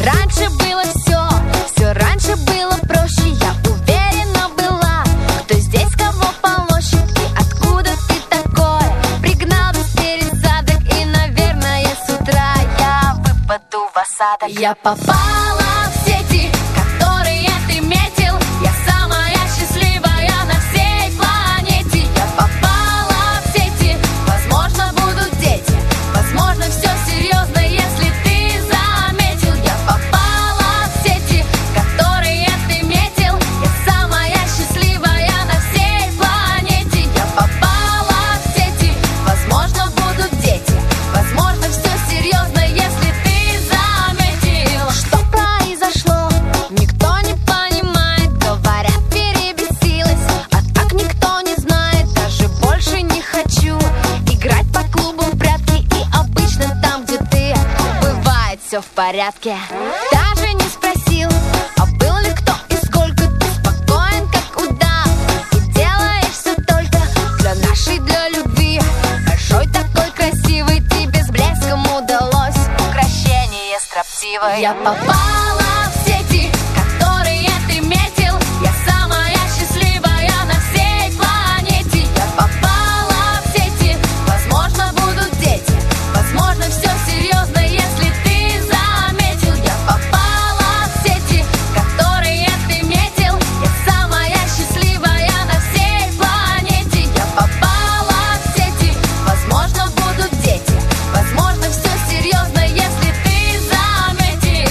Раньше было все раньше было проще. Я уверена была, кто здесь кого полощет и откуда ты такое. Пригнал без пересадок и, наверное, с утра я выпаду в осадок. Я попала в сети, которые ты метил. Я самая счастливая на всей планете. Я попала в сети, возможно, будут дети. Возможно, все серьезно, если ты заметил. Я попала в сети, которые ты метил. Я самая счастливая на всей планете. Я попала в сети, возможно, будут дети. Возможно, все серьезно, если ты заметил. Что произошло, никто не понимает. Говорят, перебесилась, а так никто не знает. Даже больше не хочу играть по клубам в прятки. И обычно там, где ты, бывает все в порядке. Даже не спросил, а был ли кто и сколько. Ты спокоен, как удав, и делаешь все только для нашей, для любви. Большой такой красивый, тебе с блеском удалось укрощение строптивое. Я попала в сети, которые ты метил. Я самая счастливая на всей планете. Я попала в сети, возможно, будут дети. Возможно, все серьезно, если ты заметил. Я попала в сети, которые ты метил. Я самая счастливая на всей планете. Я попала в сети, возможно, будут дети. Возможно, все серьезно, если ты заметил.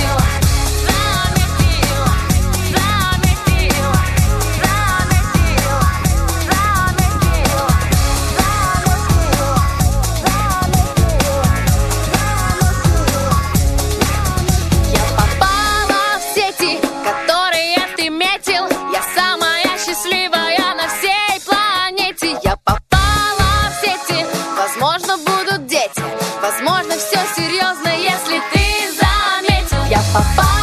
Я попала в сети, которые ты метил. Я самая счастливая на всей планете. Я попала в сети, возможно, будут дети. Возможно, все серьезно, если ты заметил. Я попала